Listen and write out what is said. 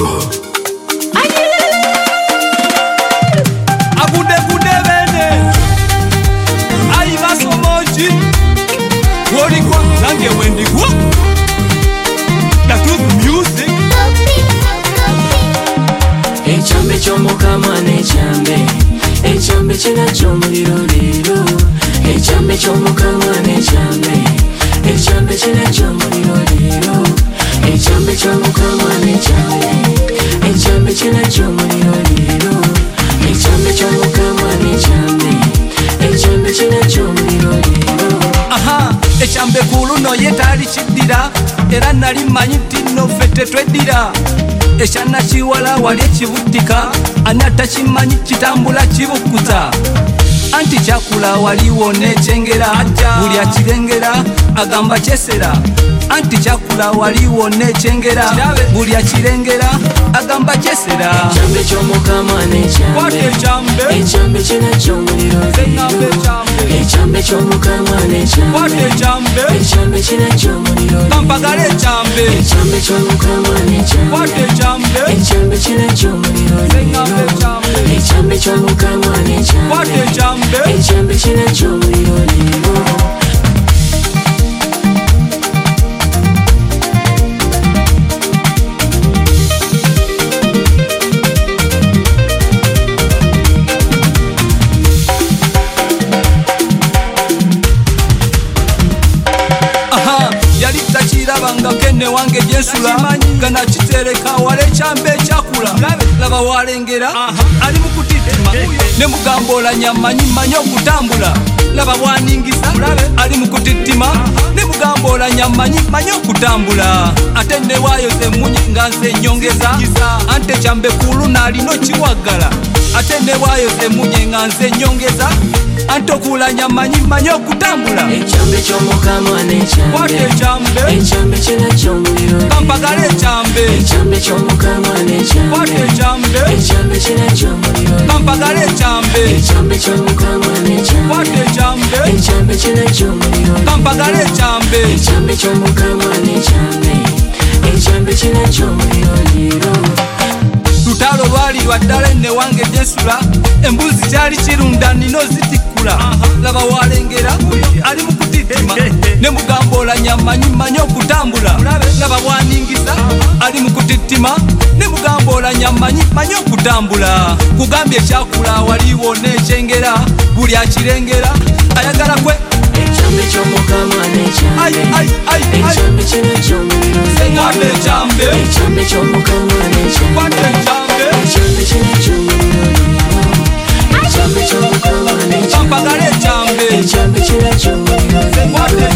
Agude gude bene Ayi basomoji Wori kwa nange wendi kwa The Truth Music Echambe chomukama nechambe Echambe china chomuliro lero Echambe chomukama nechambe Echambe china chomuliro lero Echambe chomukama nechambe Echambe china chomuliro lero Echambe chomukama nechambe Echambe china chomuliro lero Aha, echambe kulu no yetali chidira Era nali manyi tino fete twedira Eshana chiwala wali chibutika Anata chimanyi chitambula chibukuza Anti chakula waliwo nechengera Buli achirengera agamba chesera Anti chakula waliwo nechengera Buli achirengera agamba chesera Echambe chomukama nechambe Kwate echambe Echambe china chomuliro lero Echambe chomukama nechambe Kwate echambe Echambe china chomuliro lero Kampagale echambe Echambe chomukama nechambe Kwate echambe Echambe china chomuliro lero Echambe chomukama nechambe Kwate echambe Echambe china chomuliro lero Chirabanga kene wange jesula Kana chitereka wale chambe chakula Laba walengera Ali mukutitima Ne mugambola nyamanyi manyo kutambula Laba waningisa Ali mukutitima Ne mugambola nyamanyi manyo kutambula Atende wayo zemunyi nganse nyongeza Ante chambe kulu nali no chiwagala Atende wayo zemunyi nganse nyongeza Antokula nyamanyi manyo kutambula Echambe chomukama nechambe Kwate echambe Echambe china chomuliro Kampagale echambe Echambe chomukama nechambe Kwate echambe Echambe china chomuliro Kampagale echambe Echambe chomukama nechambe Kwate echambe Echambe china chomuliro Kampagale echambe Echambe chomukama nechambe Echambe china chomuliro lero Lutalo lwali lwaddala ne wange jesula Embuzi kyali kirunda nino zitikula Laba walengera ali mukutitima Ne mugambola nyamanyi manyo kutambula Laba bwaningisa ali mukutitima Ne mugambola nyamanyi manyo kutambula Kugambye chakula waliwo nechengera Buli achirengera ayagala kwe Echambe chomukama nechambe Echambe china chomuliro Kwate echambe Echambe chomukama nechambe Kwate echambe Echambe china chomuliro Echambe chomukama nechambe Kampagale echambe Echambe china chomuliro Kwate